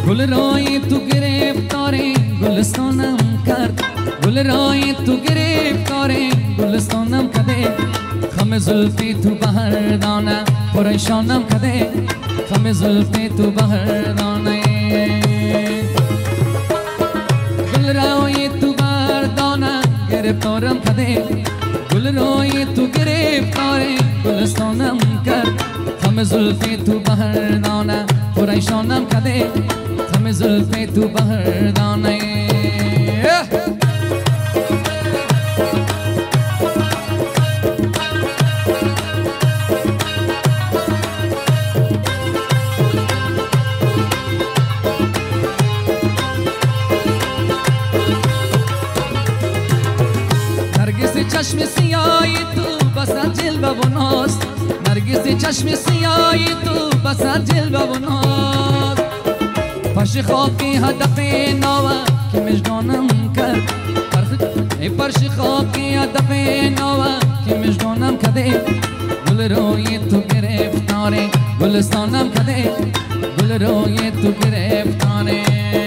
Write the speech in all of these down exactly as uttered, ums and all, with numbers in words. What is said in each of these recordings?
گل رای تو گرفتاره گلستانم کرد گل رای تو گرفتاره گلستانم کده خم زلفی تو بهر دانه پریشانم کده خم زلفی تو بهر دانه گل رای تو بهر دانه گرفتارم کده گل رای تو گرفتاره گلستانم کرد خم زلفی تو بهر دانه پریشانم کده خم زلفی تو بهر دانه چشم سیاهی تو بسد جلوه و ناز نرگس چشم سیاهی تو بسد جلوه و ناز پش خاکی هدف نوه که مجدانم کرد ای پرش خاکی هدف نوه که مجدانم کده گل روی تو گرفتاره گلستانم کده گل روی تو گرفتاره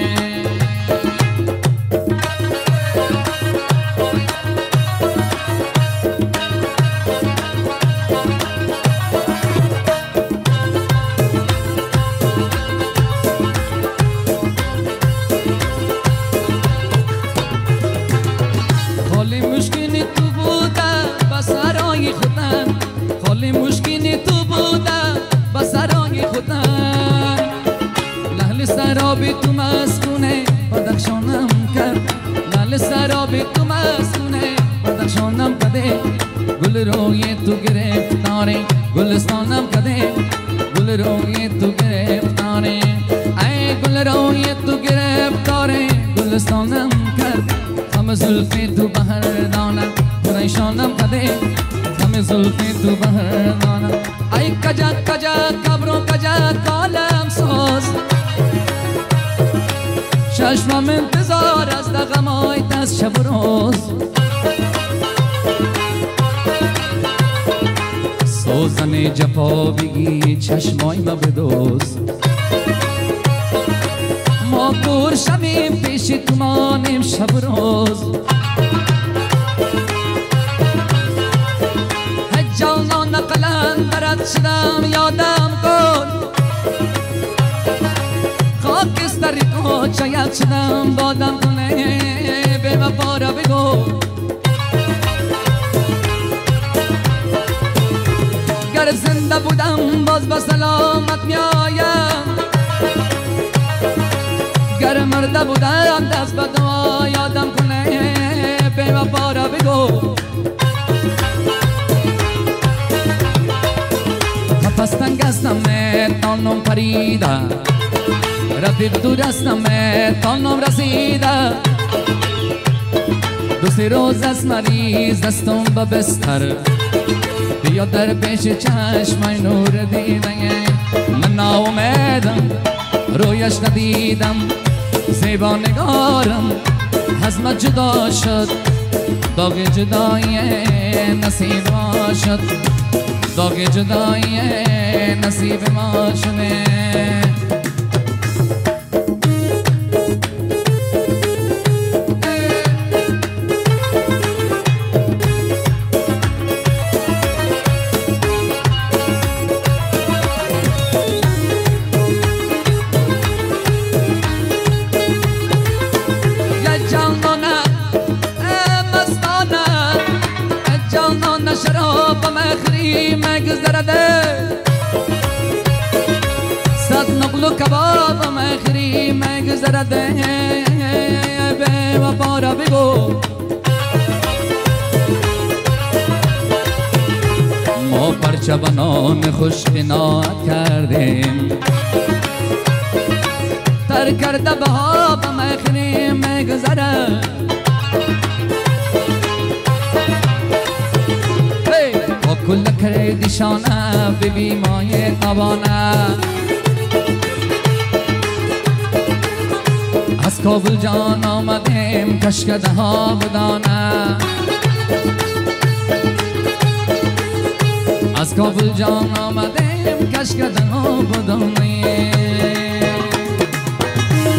خالی مشکینی تو بوده بسرای خودم لحل سرابی تو مسکونه بدخشانم کرد لحل سرابی تو مسکونه بدخشانم کده گل روی تو گرفتاره گلستانم کده گل روی تو گرفتاره ای گل روی تو گرفتاره گلستانم کرد خم زلفی تو بهر دانه پریشانم کده خم زلفی تو بهر دانه ای کجا کجا کبرو کجا کالم ساز چشمم انتظار از غمای دست شب و روز سوزن جفا بگی چشمای ما بدوز ما کور شمیم پیش تو مانیم شب و روز جانان قلندرت شدم یادم کن خاکستر کوچه‌ات شدم بادم کنه به وفا را بگو گر زنده بودم باز با سلامت میایم گر مرده بودم دست به دعا یادم کنه به وفا را بگو پستنگ هستم تانم پریده رفیق دور هستم تانم رسیده دو سه روز از مریض دستم به بستر بیا در پیش چشمای نور دیده من ناامیدم رویش ندیدم زیبا نگارم حزمت جدا شد داغ جدایی نصیب ما شد داغ جدایی نصیب ما شده یا جانانه مستانه جانانه شراب مخری مگذرده صد نقل و کباب مخری مگذرده به وفا را بگو ما پرچه به نام خوش بنا کردیم تر کرده به ها به مخری مگذره کل کردی شانه به بیمای قبانه از کابل جان آمدیم کشکده ها بدانه از کابل جان آمدیم کشکده ها بدانه